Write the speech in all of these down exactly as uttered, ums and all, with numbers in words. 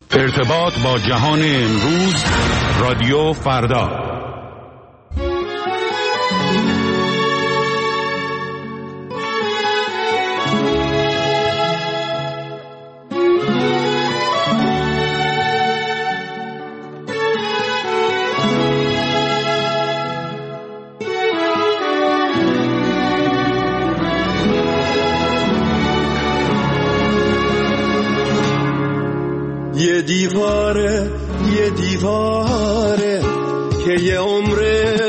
ارتباط با جهان امروز، رادیو فردا. یه دیواره یه دیواره که یه عمر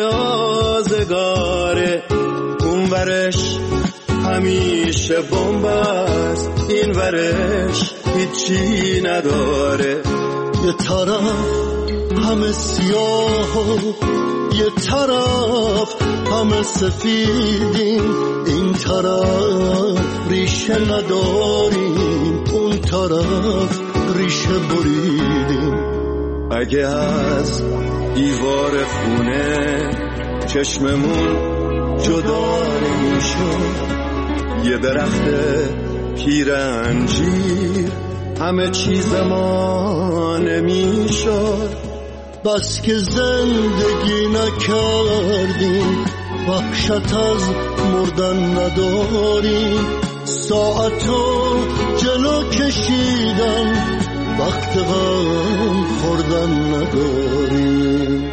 آزگاره، اون ورش همیشه بمب است، این ورش هیچی نداره. یه طرف همه سیاه و یه طرف همه سفیدیم، این طرف ریشه نداریم، اون طرف ریشه بریدیم. اگه از دیوار خونه چشممون جدا نمیشد، یه درخت پیر انجیر همه چیز ما نمیشد. بس که زندگی نکردیم، وحشت از مردن نداریم، ساعتو جلو کشیدن وقت غم خوردن نداریم.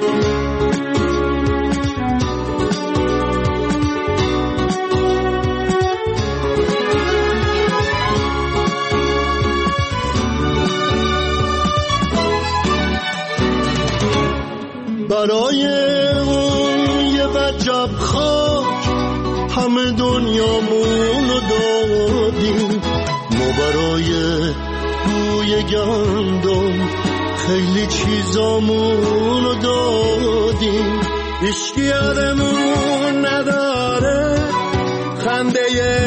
برای اون یه وجب خاک همه دنیامونو دادیم، ما برای بوی گندم خیلی چیزامونو دادیم. هیچکی یادمون نداره خنده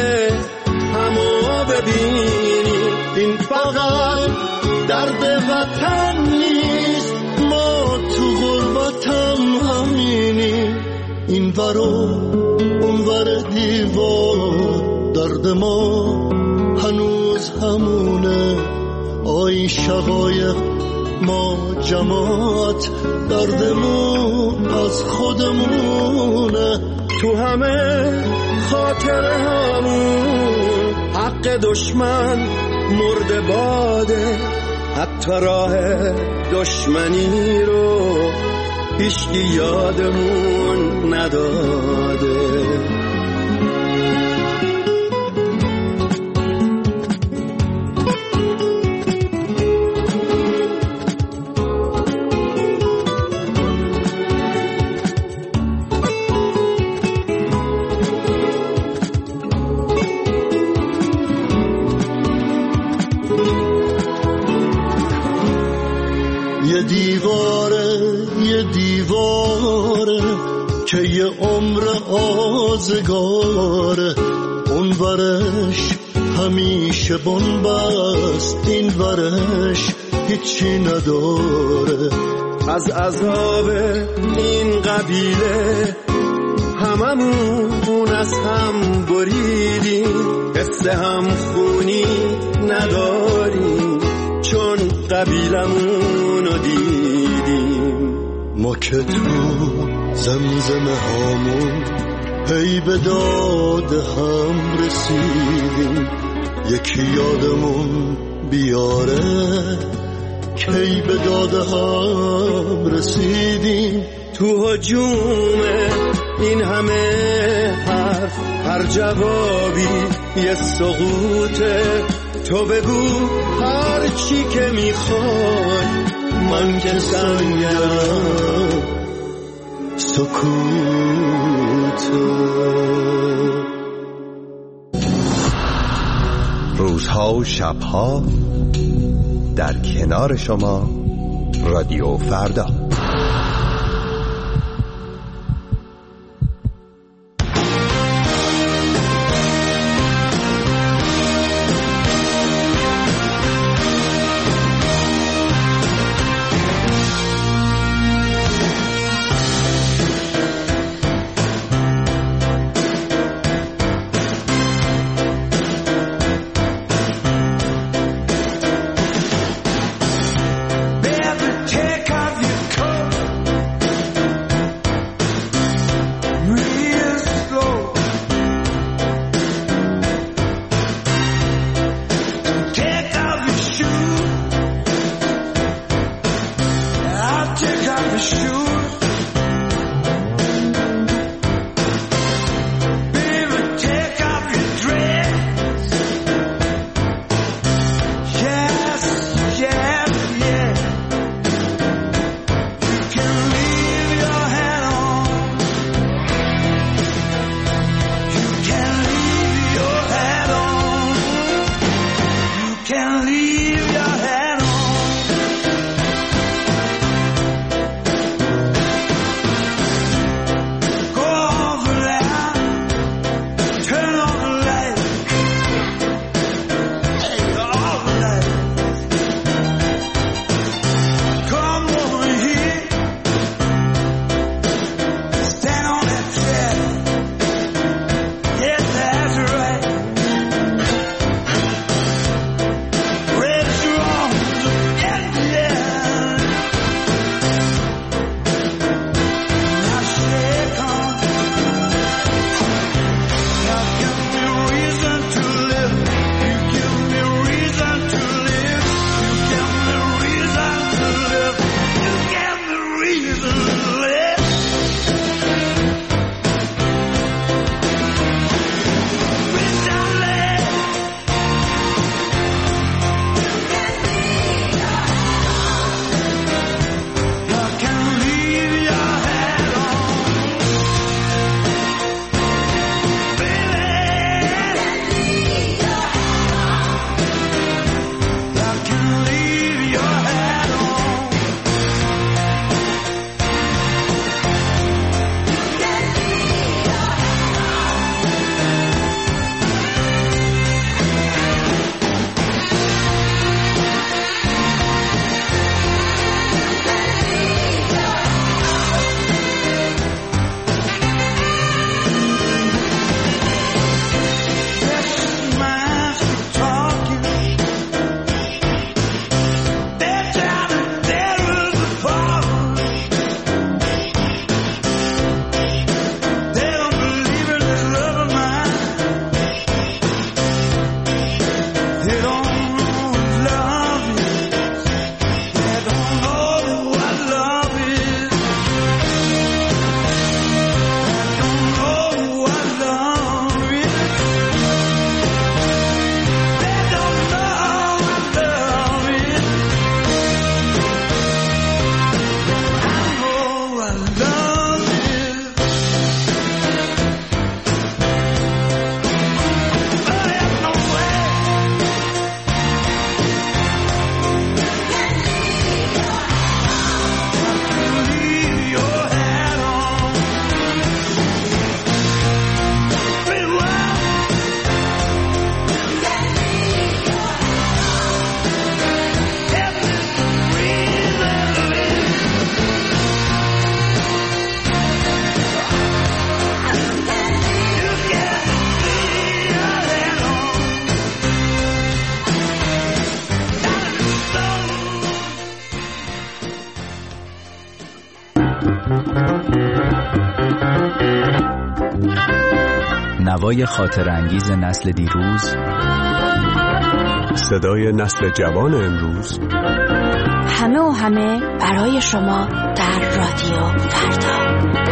همو ببینیم، این فقط درد وطن نیست، ما تو غربتم همینیم. این ورو اون ور دیوار درد ما هنوز همونه، آی شقایق ما جماعت دردمون از خودمونه. تو همه خاطره همون حق دشمن مرده باده، حتی راه دشمنی رو هیچکی یادمون نداده. یه دیواره یه دیواره که یه عمر آزگاره، اون ورش همیشه بمب است، این ورش هیچی نداره. از عذاب این قبیله هممون از هم بریدیم، قصه هم خونی نداریم چون قبیلمونو دیدیم. ما که تو زمزمه هامون هی به داد هم رسیدیم، یکی یادمون بیاره کی به داد هم رسیدیم. تو هجوم این همه حرف هر جوابی یه سقوطه، تو بگو هر چی که میخوای من که سنگرم سکوته. روزها و شبها در کنار شما، رادیو فردا. نوای خاطر انگیز نسل دیروز، صدای نسل جوان امروز، همه و همه برای شما در رادیو فردا.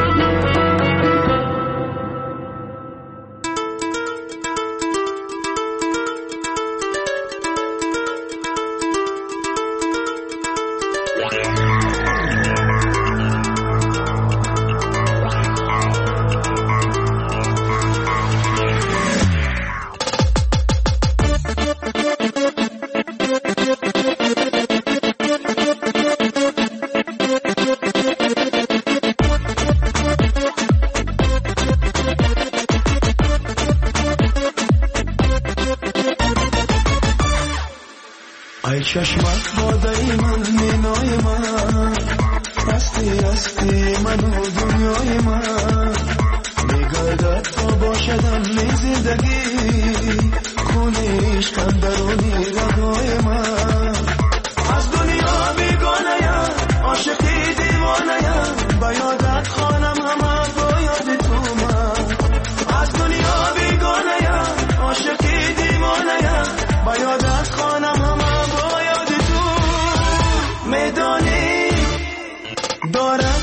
ای چشمت بادای من مینای من، هستی هستی من و دنیای من، میگردد تا باشدم می زندگی، خونه عشقم درونی رگای من. از دنیا بیگانه‌ام، عاشقی دیوانه‌ام، با یادت خوانم همه با یاد تو من. از دنیا بیگانه‌ام، عاشقی دیوانه‌ام، با یادت خوانم همه با یاد تو. میدانی دارم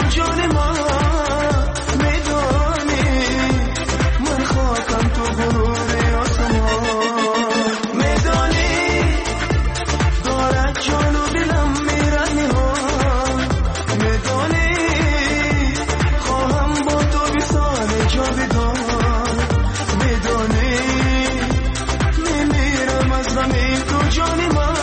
جان من میدانی من خاکم تو غرور آسمان میدانی دارد جان و دلم میرد نهان میدانی خواهم با تو بی سال جاودان میدانی میمیرم از زمین تو جان من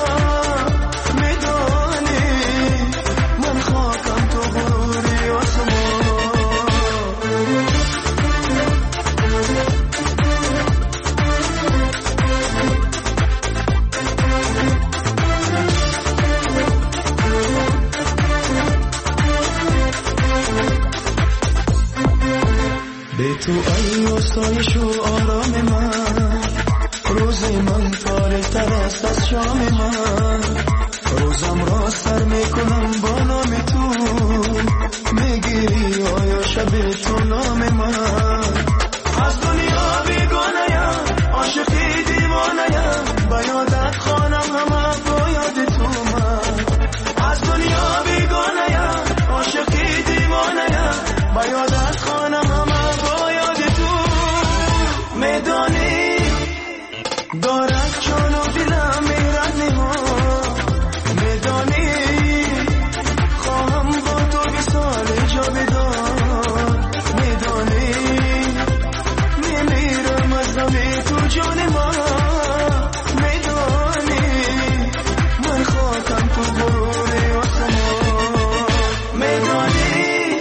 تو ای آسایش و آرام من روز من تاریک‌تر است از شام من روزم را سر میکنم با نام تو میگیری آیا شب تو نام من از دنیا بیگانه‌ام عاشقی دیوانه‌ام با یادت خوانم همه با یاد تو من از دنیا بیگانه‌ام عاشقی دیوانه‌ام با یادت خوانم همه میدانی دارد جان و دلم میرد نهان میدانی خواهم با تو بی سال جاودان میدانی میمیرم از غم تو جان من میدانی من خاکم تو غرور آسمان میدانی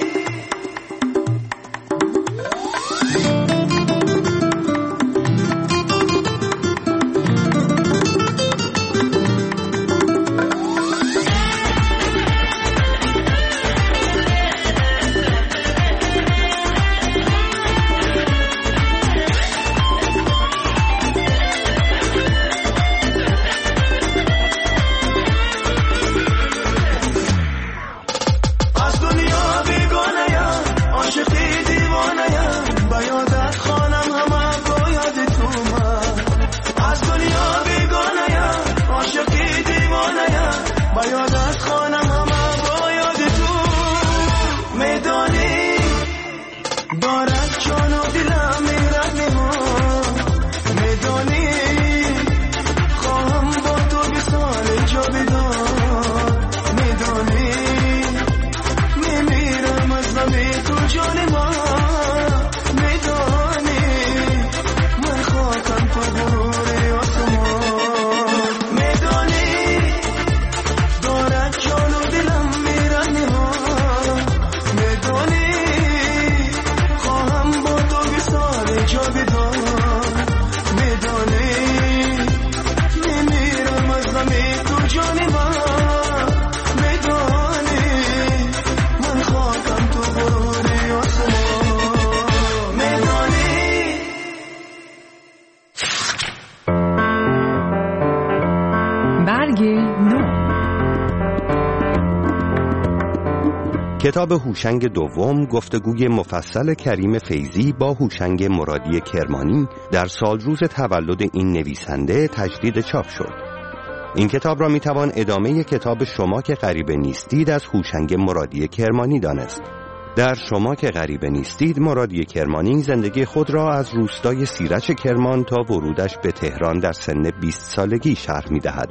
کتاب هوشنگ دوم گفتگوی مفصل کریم فیضی با هوشنگ مرادی کرمانی در سالروز تولد این نویسنده تجدید چاپ شد. این کتاب را میتوان ادامه کتاب شما که غریبه نیستید از هوشنگ مرادی کرمانی دانست. در شما که غریبه نیستید مرادی کرمانی زندگی خود را از روستای سیرج کرمان تا ورودش به تهران در سن بیست سالگی شرح میدهد.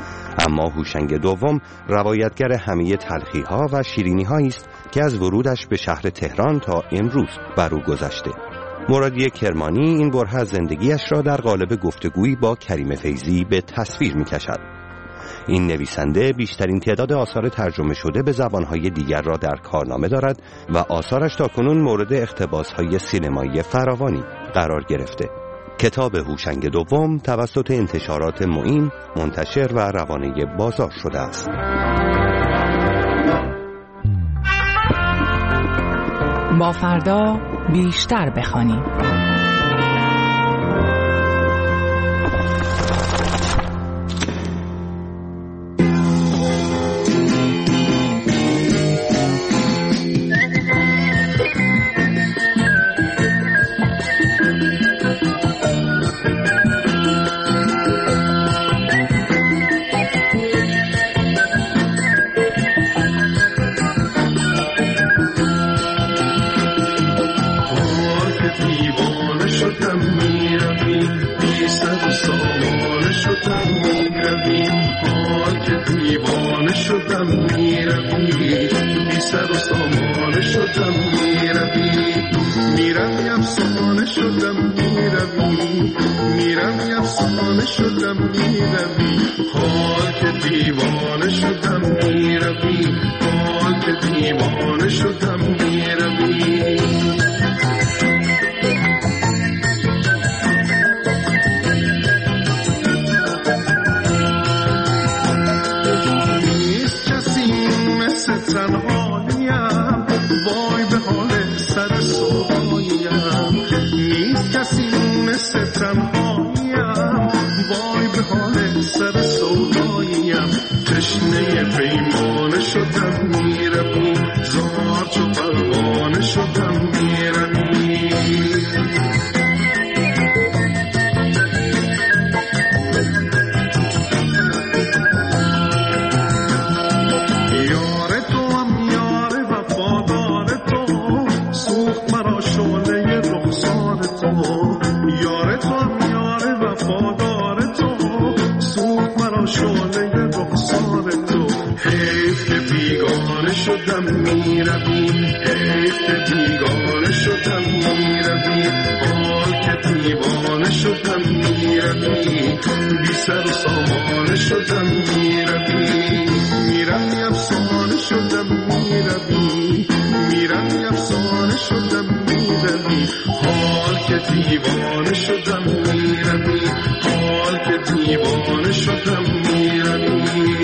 اما هوشنگ دوم روایتگر همه تلخی‌ها و شیرینی‌هایی است که از ورودش به شهر تهران تا امروز بر او گذشته. مرادی کرمانی این بره از زندگیش را در قالب گفتگویی با کریم فیضی به تصویر می‌کشد. این نویسنده بیشترین تعداد آثار ترجمه شده به زبان‌های دیگر را در کارنامه دارد و آثارش تاکنون مورد اقتباس‌های سینمایی فراوانی قرار گرفته. کتاب هوشنگ دوم توسط انتشارات معین منتشر و روانه بازار شده است. با فردا بیشتر بخوانیم. میروی، بی سر و سامان شدم میروی، میروی افسانه شدم میروی، میروی افسانه شدم میروی، حال که دیوانه شدم میروی، حال که دیوانه شدم میروی. تنهاییم وای به حال سر سوهاییم، نیست کسی مثل تنهاییم وای به حال سر سوهاییم، تشنه پیمانه شدم میروی، زار چو پروانه شدم میروی. شدم میروی، حیف که بیگانه شدم میروی، حال که دیوانه شدم میروی، بی سر و سامانه شدم میروی، میروی افسانه شدم میروی، میروی افسانه شدم میروی، حال که دیوانه شدم میروی، حال که دیوانه شدم میروی.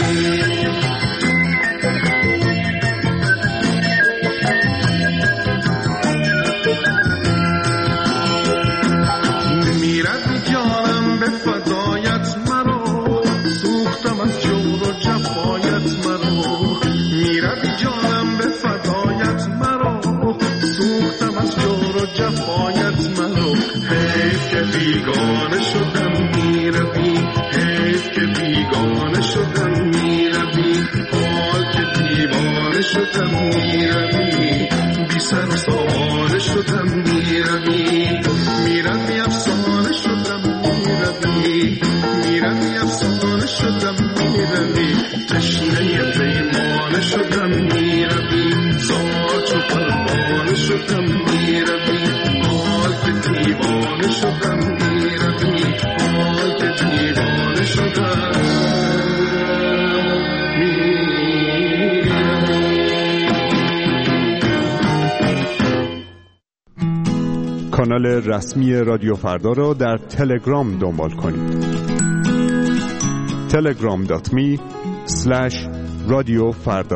بیگانه شدم میروی، حیف که بیگانه شدم میروی، حال که دیوانه شدم میروی، بی سر و سامانه شدم میروی، میروی افسانه شدم میروی، میروی افسانه شدم میروی، تشنه پیمانه شدم میروی، زار چو پروانه شدم میروی، حال که دیوانه شدم میروی، حال که دیوانه شدم میروی. کانال رسمی رادیو فردا را در تلگرام دنبال کنید. تلگرام دات می اسلش رادیو فردا.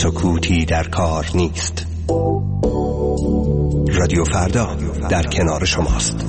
سکوتی در کار نیست. رادیو فردا در کنار شماست.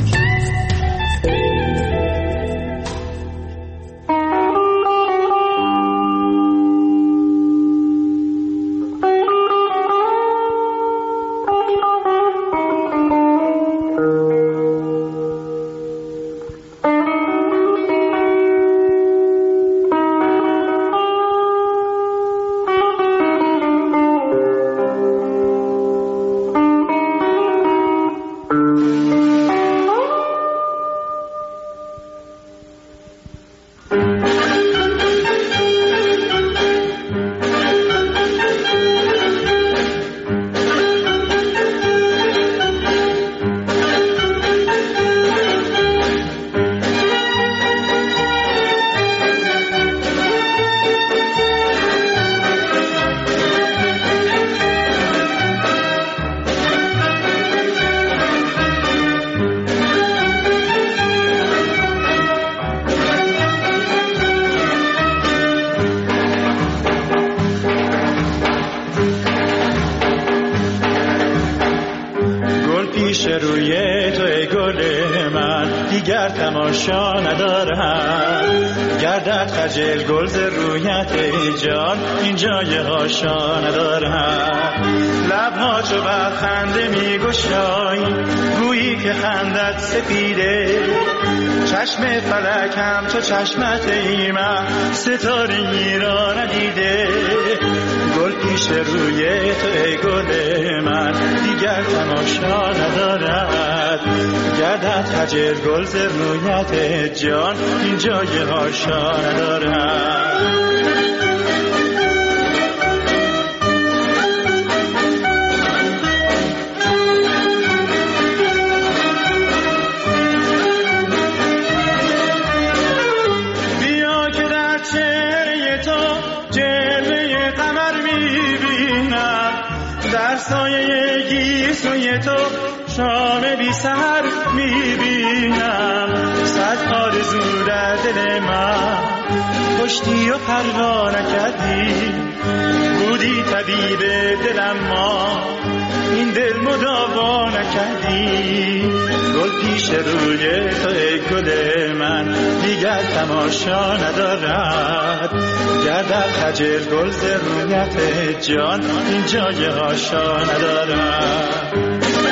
تماشا ندارم گردد خجل گل ز رویت جان این جای هاشا ندارم لبها چو بر خنده می گشای گویی که خندت سپیده چشم فلکم تو چشمت ایمه ستاره را ندیده گل پیش روی تو ای گل من دیگر تماشا ندارد گردد خجل گل ز رویت جان این جای هاشا ندارد سایه گیسوی تو شام بی سحر میبینم صد آرزو در دل من کشتی و پروا نکردی بودی طبیب دلم ما این دل مداوا نکردی گل پیش روی تو ای گل من دیگر تماشا ندارد گردد خجل گل ز رویت جان این جای هاشا ندارد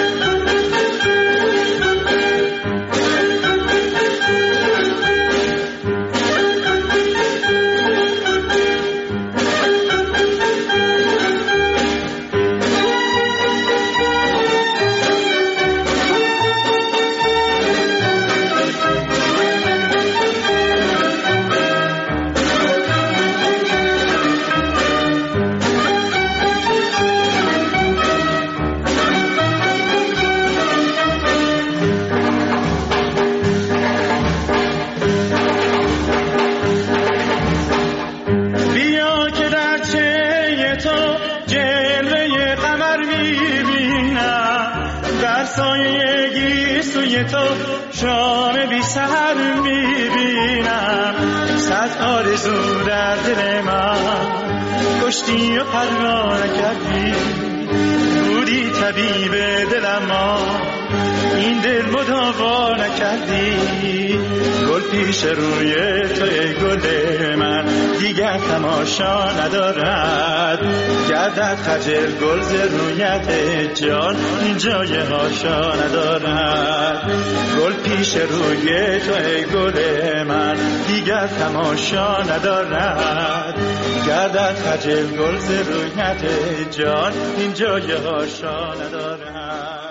تو شام بی سحر میبینم صد آرزو در دل من کشتی و پروا نکردی بودی طبیب دلم ما این دل مداوا نکردی گل پیش روی تو ای گل من دیگر تماشا ندارد گردد خجل گل ز رویت جان این جای هاشا ندارد گل پیش روی تو ای گل من دیگر تماشا ندارد گردد خجل گل ز رویت جان این جای هاشا ندارد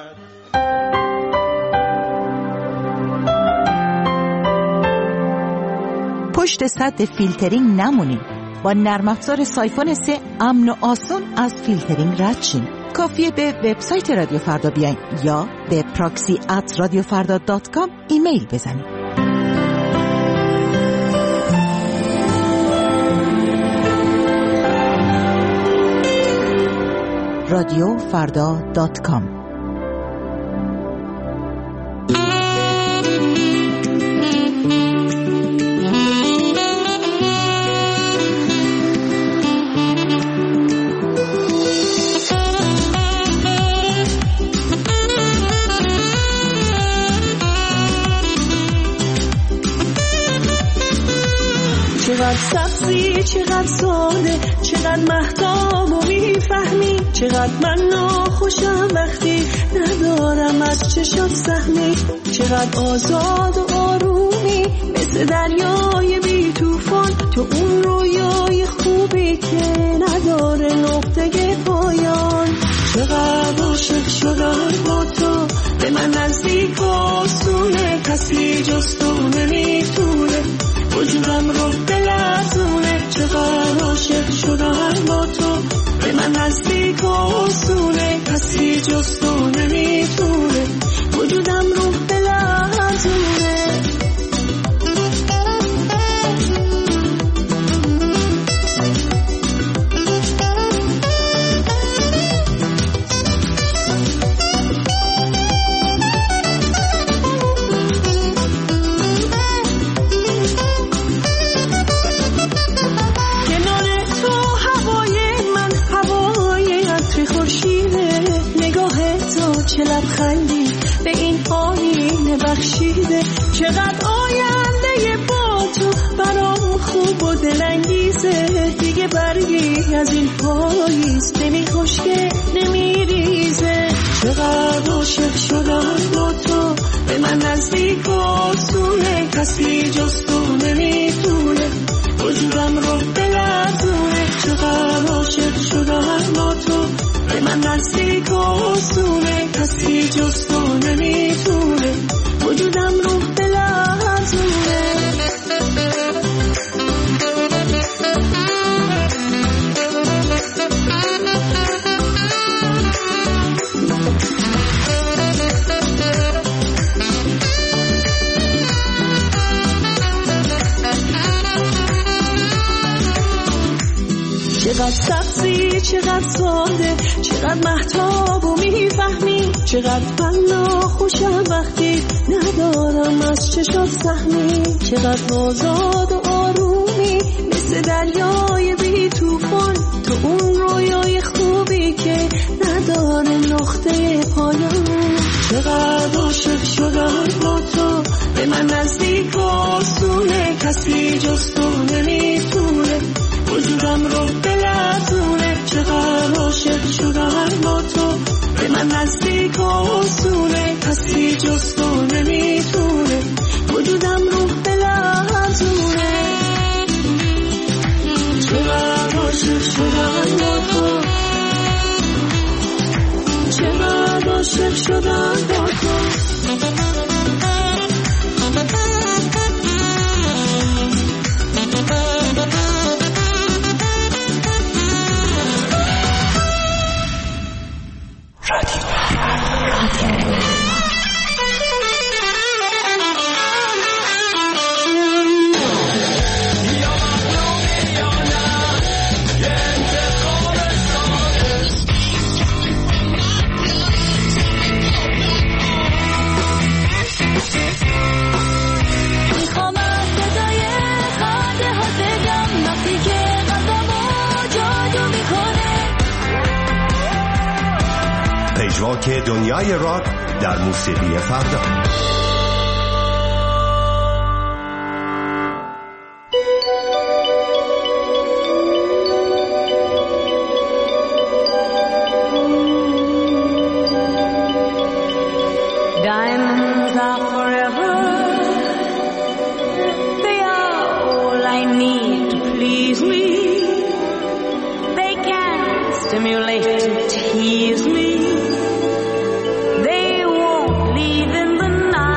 پشت سد فیلترینگ نمونید. با نرم افزار سایفون سه امن و آسان از فیلترینگ رد شین. کافیه به وبسایت رادیو فردا بیاین یا به پراکسی ات رادیو فردا دات کام ایمیل بزنید. رادیو فردا دات کام چقدر سبزی چقدر ساده، چقدر مهتاب و میفهمی، چقدر من ناخوشم وقتی ندارم از چشات سهمی، چقدر آزاد و آرومی مثل دریای بی توفان، تو اون رویای خوبی که نداره نقطه پایان. چقدر عاشق شدم با تو، به من نزدیک و آسونه، کسی جز تو نمیتونه وجودم رو بلرزونه. چقدر عاشق شدم با تو، به من نزدیک و آسونه، کسی جز تو نمیتونه وجودم رو بلرزونه. چه لبخندی به این آینه بخشیده، چقدر آینده با تو برام خوب و دلانگیزه. دیگه برگی از این پاییز نمی خشکه نمی ریزه. چقدر عاشق شدم با تو، به من نزدیک و آسونه، کسی جز تو نمیتونه وجودم رو بلرزونه. چقدر عاشق شدم با تو، به من نزدیک و آسونه، کسی جز تو نمیتونه وجودم رو بلرزونه. چقدر سبزی چقدر ساده، چقدر مهتاب و میفهمی، چقدر من ناخوشم وقتی ندارم از چشات سهمی، چقدر آزاد و آرومی مثل دریای بی توفان، تو اون رویای خوبی که نداره نقطه پایان. چقدر عاشق شدم با تو، به من نزدیک و آسونه، کسی جز تو نمیتونه وجودم رو بلرزونه. چقدر عاشق شدم با تو، به من نزدیک و آسونه، کسی جز تو نمیتونه وجودم رو بلرزونه. چقدر عاشق شدم با تو، چقدر عاشق شدم با تو. که دنیای راک در موسیقی فردا. Diamonds are forever, they are all I need to please me, they can stimulate and tease me, they won't leave in the night.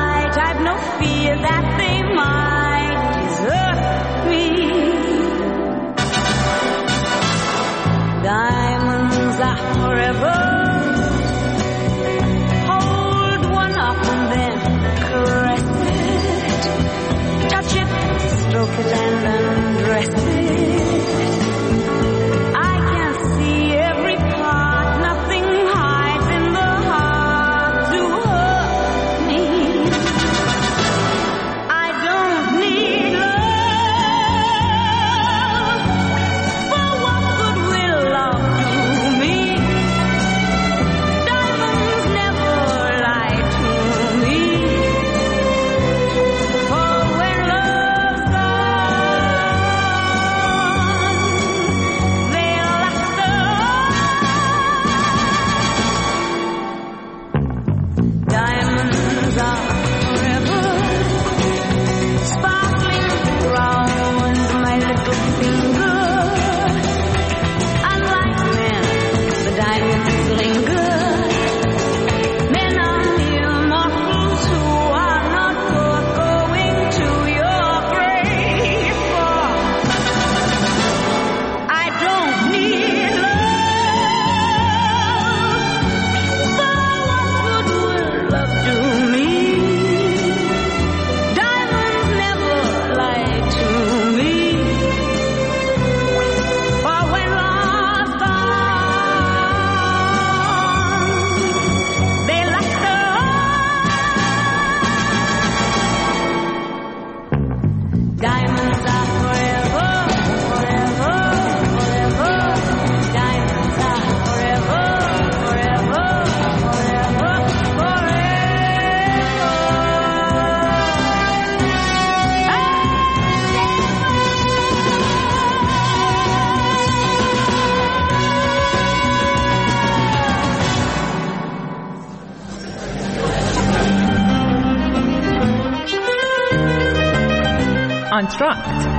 آنتراکت.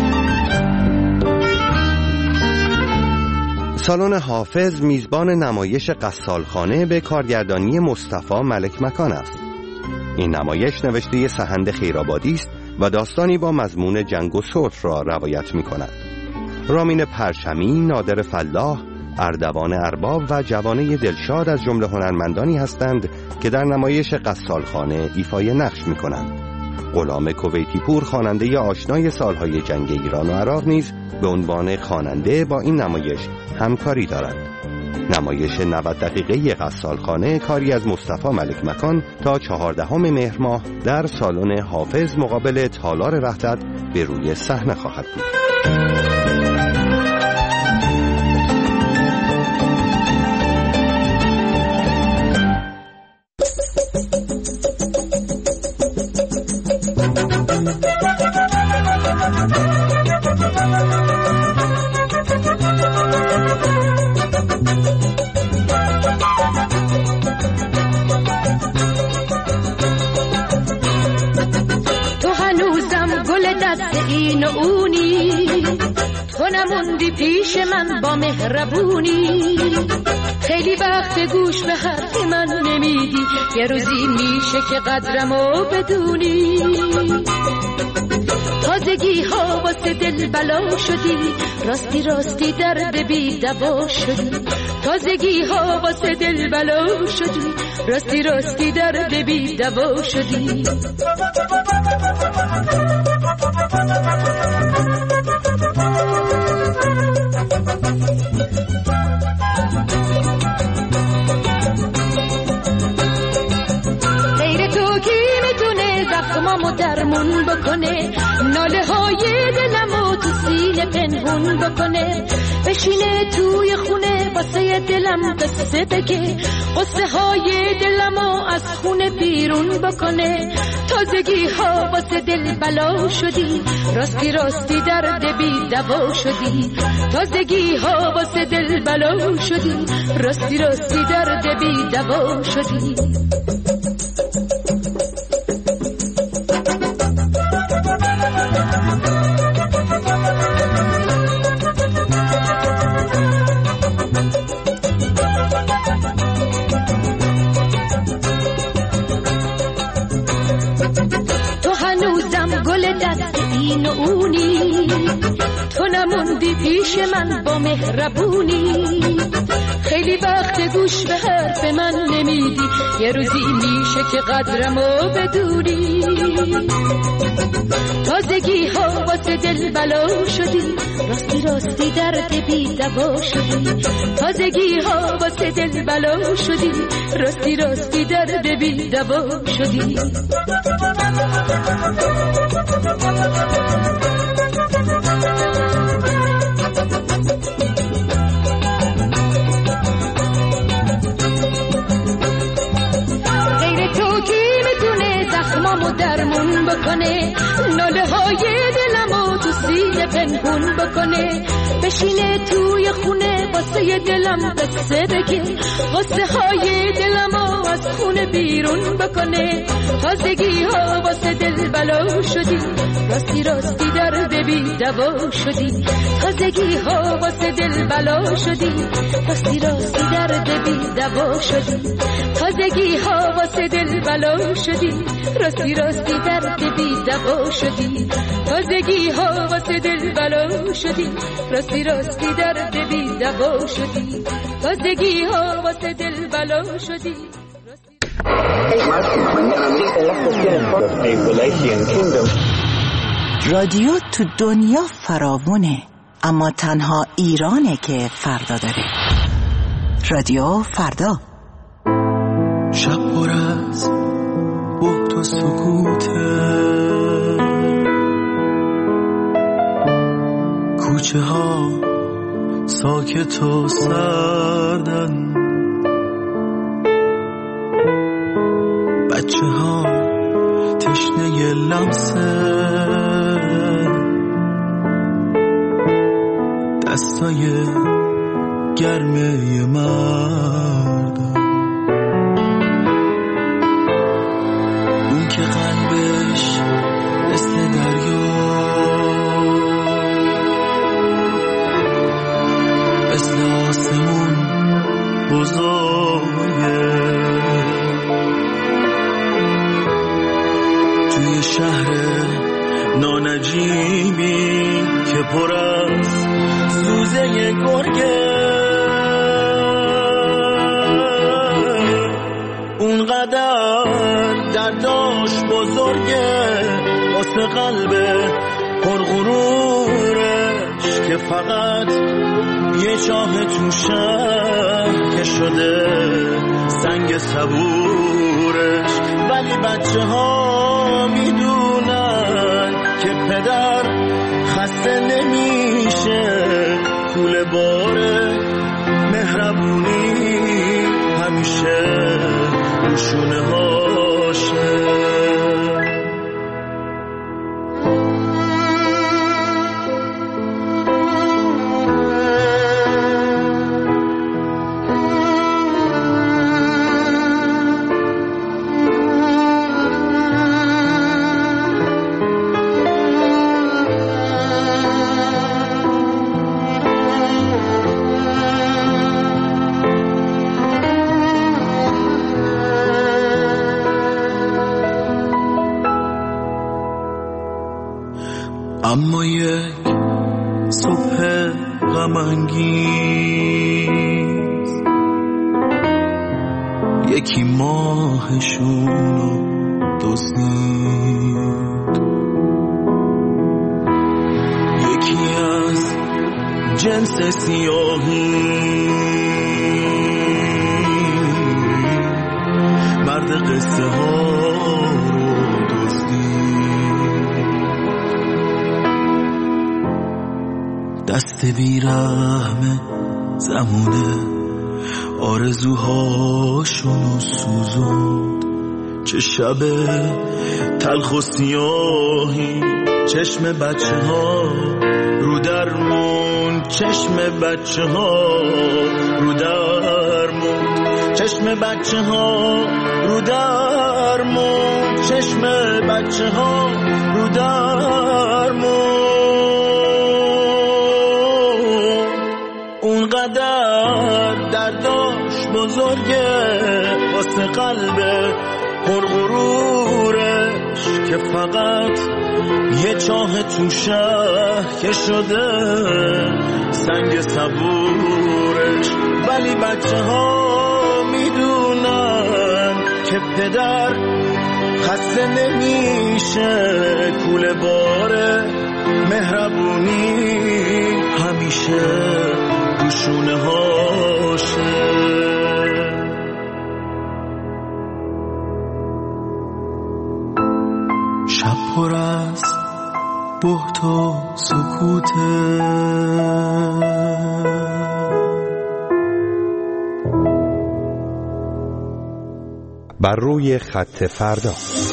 سالن حافظ میزبان نمایش قصالخانه به کارگردانی مصطفی ملک مکان است. این نمایش نوشته سحند خیرآبادی است و داستانی با مضمون جنگ و صلح را روایت می کند. رامین پرچمی، نادر فلاح، اردوان ارباب و جوانه دلشاد از جمله هنرمندانی هستند که در نمایش قصالخانه ایفای نقش می کنند. غلام کویتی پور، خواننده آشنای سالهای جنگ ایران و عراق، نیز به عنوان خواننده با این نمایش همکاری دارد. نمایش نود دقیقه قصالخانه کاری از مصطفی ملک مکان تا چهاردهم مهر ماه در سالن حافظ مقابل تالار وحدت به روی صحنه خواهد بود. نموندی پیش من با مهربونی، خیلی وقت گوش به حرف من نمیدی، یه روزی میشه که قدرمو بدونی. تازگی ها واسه دل بلا شدی، راستی راستی درد بی دوا شدی. تازگی ها واسه دل بلا شدی، راستی راستی درد بی دوا شدی. غیر تو کی میتونه زخمامو درمون بکنه، ناله های دلمو تو سینه پنهون بکنه، بشینه توی خونه واسه دلم قصه بگه، قصه های دلمو از خونه بیرون بکنه. تازگی ها واسه دل بلا شدی، راستی راستی درد بی دوا شدی. تازگی ها واسه دل بلا شدی، راستی راستی درد بی دوا شدی. تو نموندی پیش من با مهربونی، خیلی وقت گوش به حرف من نمیدی، یه روزی میشه که قدرمو بدونی. تازگی ها واسه دل بلا شدی، راستی راستی درد بی دوا شدی. تازگی ها واسه دل بلا شدی، راستی راستی درد بی دوا شدی. غیر تو کی میتونه زخمامو درمون بکنه، ناله های دلمو تو سینه پنهون بکنه، بشینه توی خونه واسه دلم قصه بگه، قصه های دلمو از خونه بیرون بکنه. تازگی ها واسه دل بلا شدی، راستی راستی درد بی دوا شدی. تازگی ها واسه دل بلا شدی، راستی راستی درد بی دوا شدی. تازگی ها واسه دل بلا شدی، راستی راستی درد بی دوا شدی. تازگی ها واسه دل بلا شدی، راستی راستی درد بی دوا شدی. تازگی ها واسه دل بلا شدی. رادیو تو دنیا فراوونه، اما تنها ایرانه که فردا داره. رادیو فردا. شب پر از بهت و سکوته، کوچه ها ساکت و سردن، بچه ها تشنه لمسه، دستای گرمه مردم، اون که قلبش مثل دریا پر از سوزه گرگه، اونقدر درداش بزرگه واسه قلب پرغرورش که فقط یه چاه تو شهر که شده سنگ صبورش. ولی بچه ها میدونن که پدر خسته نمیشه، کوله باره مهربونی همیشه روشونه هاشه. اما یک صبح غم‌انگیز یکی ماهشونو دزدید، یکی از جنس سیاهی مرد قصه ها رو دزدید. دست بیرحم زمونه آرزوهاشونو سوزوند، چه شب تلخ و سیاهی چشم بچه ها رو درمون، چشم بچه ها رو درمون، چشم بچه ها رو درمون، چشم بچه ها رو درمون. اونقدر درداش بزرگه واسه قلب پرغرورش که فقط یه چاه تو شهر که شده سنگ صبورش. ولی بچه ها میدونن که پدر خسته نمیشه، کوله باره مهربونی همیشه روشونه هاشه. شب پر از بهت و سکوته، بر روی خط فردا.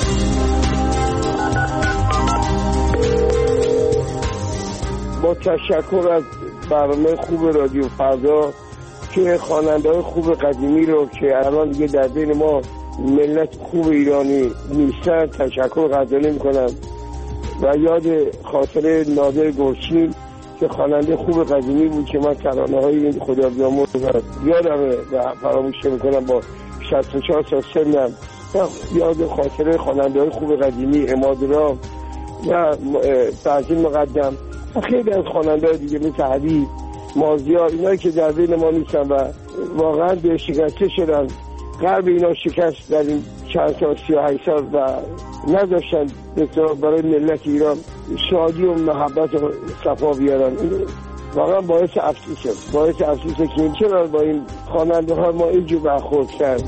با تشکر از برنامه خوب رادیو فردا که خواننده‌های خوب قدیمی رو که الان دیگه در بین ما ملت خوب ایرانی نیستن تشکر قدردانی میکنم و یاد خاطر نادر گرچین که خواننده خوب قدیمی بود که من ترانه‌های این خدا بیامرز یادمه و فراموش نمی‌کنم. با شصت و چهار سال سنم یاد خاطر خواننده‌های خوب قدیمی عمادرام و تعظیم مقدم و خیلی از خواننده‌های دیگه مثل حبیب، مازیار، اینایی که در بین ما نیستن و واقعا به شکسته شدن، قلب اینا شکست در این چند سال سی و هشت سال و نداشتن برای ملت ایران شادی و محبت و صفا بیارن. واقعا باعث افسوسه، باعث افسوسه که این چرا با این خواننده ها ما اینجور برخورد کرد.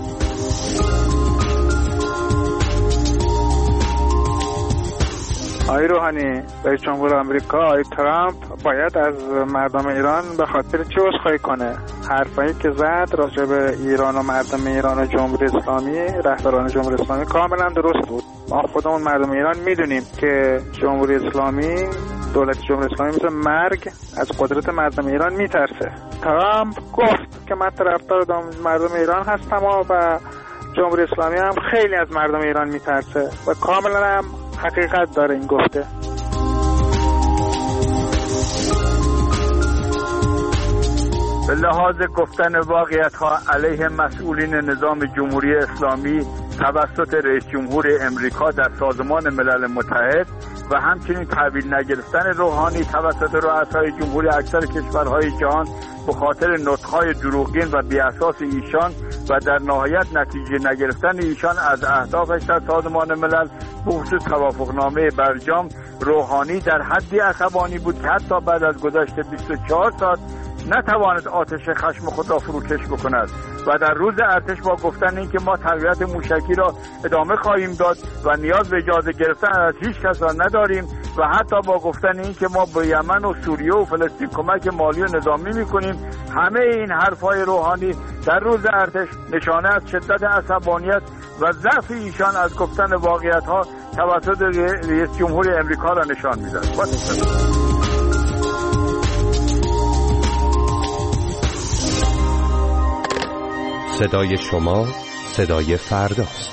آقای روحانی، رئیس جمهور آمریکا آقای ترامپ باید از مردم ایران به خاطر چی عذرخواهی کنه؟ حرفایی که زد راجع به ایران و مردم ایران و جمهوری اسلامی، رهبران جمهوری اسلامی کاملا درست بود. ما خودمون مردم ایران میدونیم که جمهوری اسلامی، دولت جمهوری اسلامی مثل مرگ از قدرت مردم ایران میترسه. ترامپ گفت که من طرفدار مردم ایران هستم و جمهوری اسلامی هم خیلی از مردم ایران میترسه و کاملا هم حقیقت داره این گفته. به لحاظ گفتن واقعیت ها علیه مسئولین نظام جمهوری اسلامی توسط رئیس جمهور امریکا در سازمان ملل متحد و همچنین تحویل نگرفتن روحانی توسط رؤسای جمهوری اکثر کشورهای جهان به خاطر نطق‌های دروغین و بی‌اساس ایشان و در نهایت نتیجه نگرفتن ایشان از اهدافش در سازمان ملل به خصوص توافقنامه برجام، روحانی در حدی عصبانی بود که حتی بعد از گذشت بیست و چهار ساعت نتواند آتش خشم خود را فروکش بکند و در روز ارتش با گفتن اینکه ما تقویت موشکی را ادامه خواهیم داد و نیاز به اجازه گرفتن از هیچ کس را نداریم و حتی با گفتن اینکه ما به یمن و سوریه و فلسطین کمک مالی و نظامی میکنیم، همه این حرفهای روحانی در روز ارتش نشانه از شدت عصبانیت و ضعف ایشان از گفتن واقعیت‌ها توسط رئیس جمهوری امریکا را نشان می‌دهد. صدای شما صدای فرداست.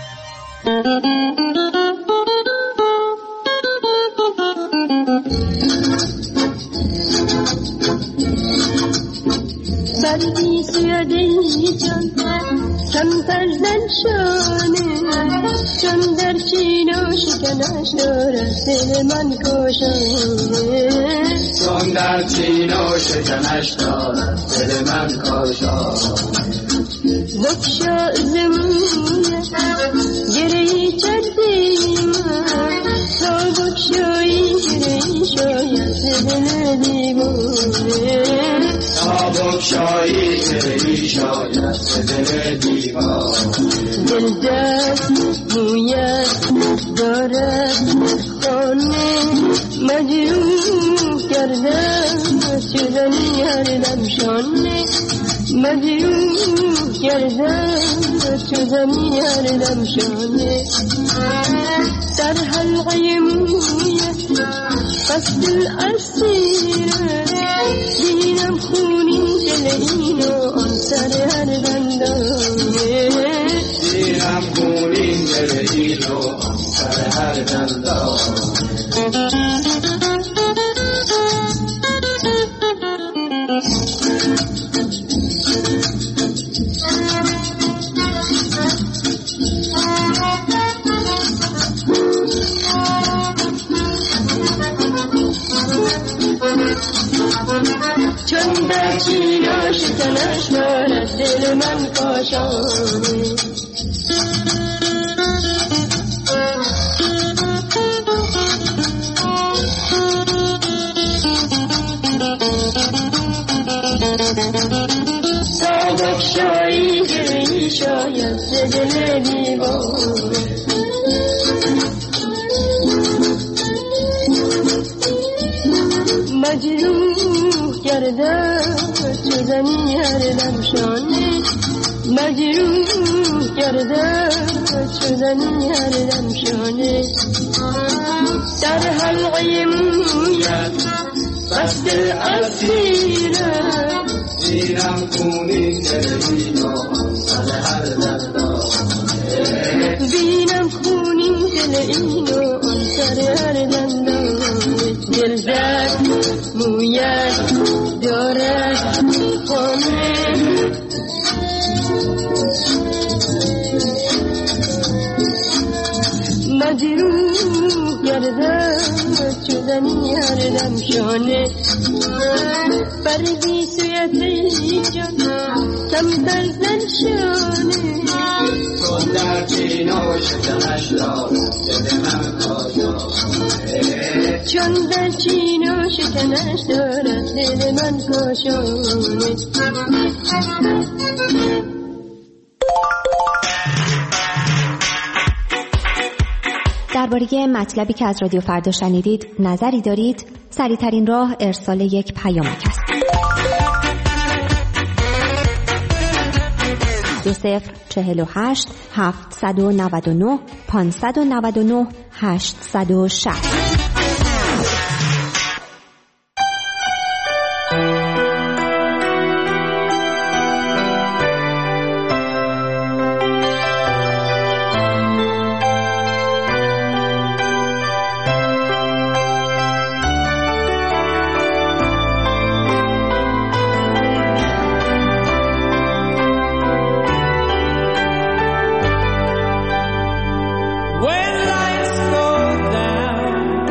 بردی سیاده جان کمتر نشانه چون در چین و شکنش دارد دل من کاشانه چون در چین و شکنش دارد دل من کاشانه بکشا زمونه گرهی کردی من تا بکشایی گرهی شاید دل دیوانه تا بکشایی گرهی شاید دل دیوانه دل دست مویت دارد خانه مجروح کردم شدنی هر دم شانه مجروح کردم شدنی هر دم شانه در حلقه مویت قصد الاسیره دیدم خونین دل اینو آن سر هر دندانه دیدم خونین دل اینو آن سر هر دندانه چون در چینا شکنش دارد دل من کاشانه تا بکشایی گرهی شاید دل دیوانه مجروح کرده شدنی هر دم شانه مجروح کرده شدنی هر دم شانه در حلقه مویت قصد اسیره دیدم خونین دل اینو آن سر هر دندانه بینم خونین دل اینو آن سر هر دندانه دل درد مویت دارد خانه مجروح کرده شدنی هر دم شانه بردی سویت جان کمتر نشانه چون در چین و شکنش دارد دل من کاشانه چون در چین و شکنش دارد دل من کاشانه درباره مطلبی که از رادیو فردا شنیدید نظری دارید؟ سریع‌ترین راه ارسال یک پیامک است. دو صفر چهل و هشت هفتصد و نود و نه پانصد و نود و نه هشتصد و شصت. When lights go down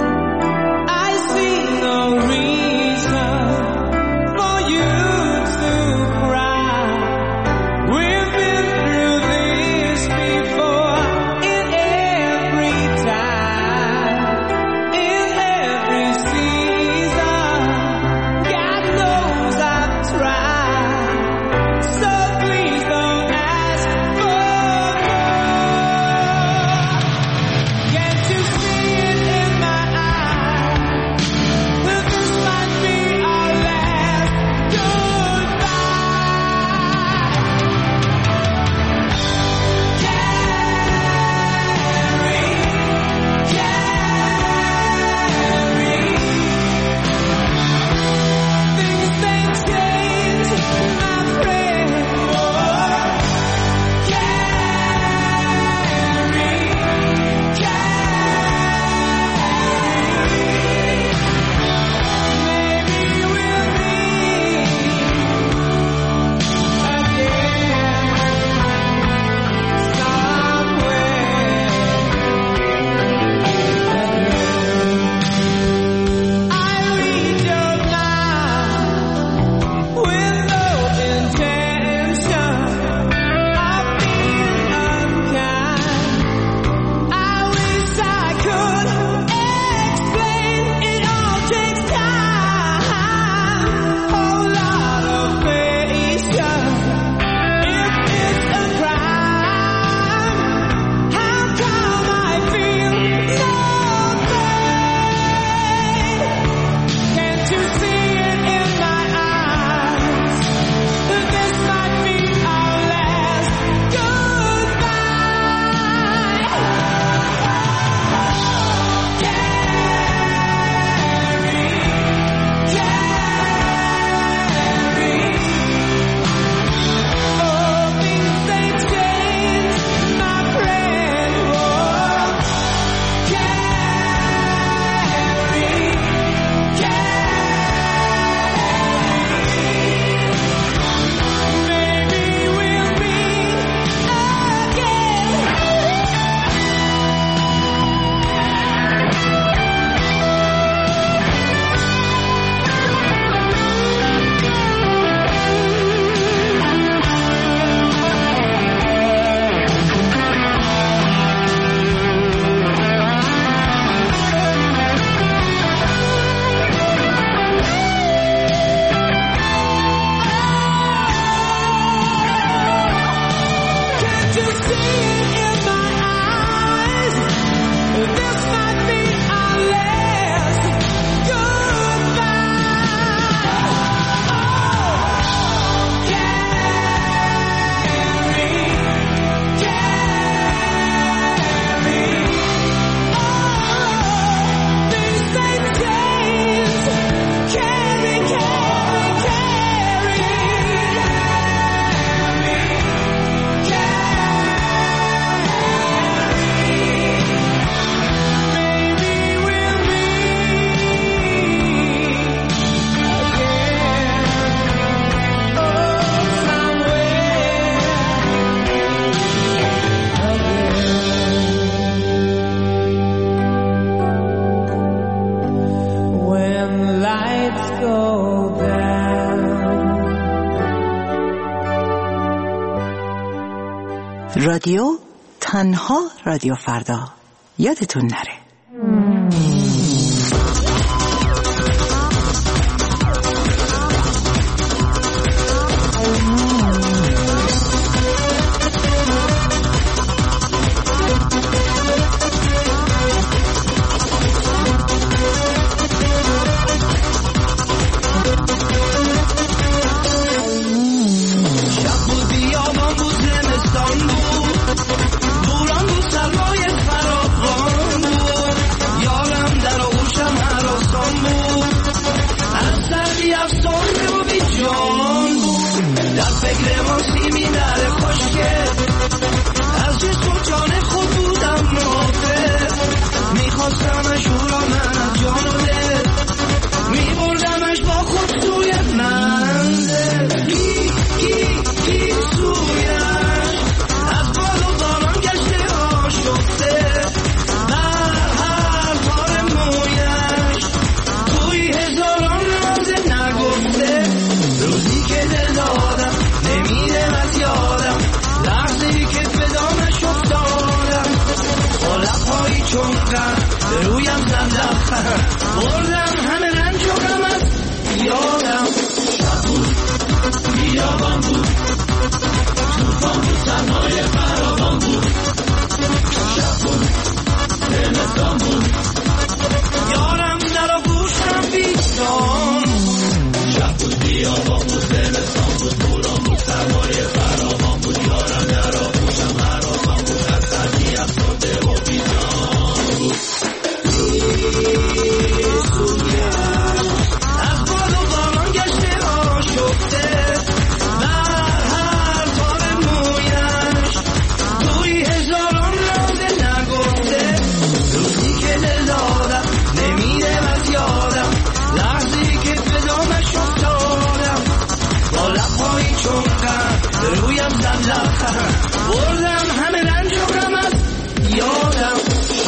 lights go down. رادیو تنها رادیو فردا، یادتون نره. بردم همه رنج و غمت یادم شب بود بیابان بود توفان بود سرمایه فراوان بود شب بود زمستان بود یارم در آغوشم بیستان شب بود بیابان بود زمستان بود بوران بود سرمایه فراوان بود یارم در آغوشم هراسان بود از سردی افسرده و بیزان بود از باد و باران گشته آشفته بر هر تار مویش توی هزاران راز نگفته روزی که دل دادم نمیره از یادم لحظی که فدامش افتادم با لبهایی چون قند رویم زد لبخند بردم همه رنج و غمت یادم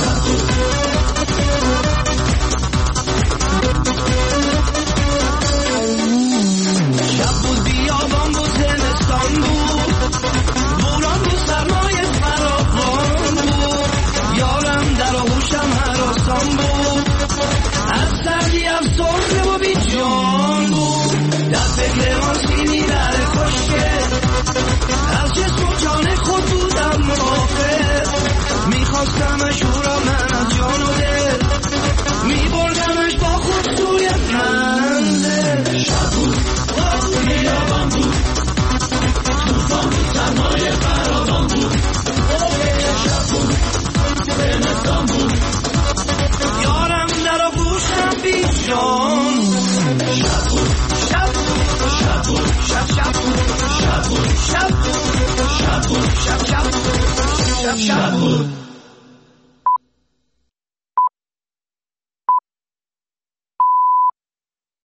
شب بود بیابان بود زمستان بود بوران بود سرمایه فراوان بود یارم در آغوشم هراسان بود از سردی افسرده و بی جان بود در فکر آن سینی در کشته از جسم و جان خود بودم موافق میخواستمش او را من از جان و دل میبردمش با خود سوی منزل شب بود بیابان بود توفان بود سرمایه فراوان بود شب بود زمستان بود یارم در آغوشم بی جان شب بود شب بود شب بود شب شب بود شب بود شب بود شب بود شب شب بود شب شب بود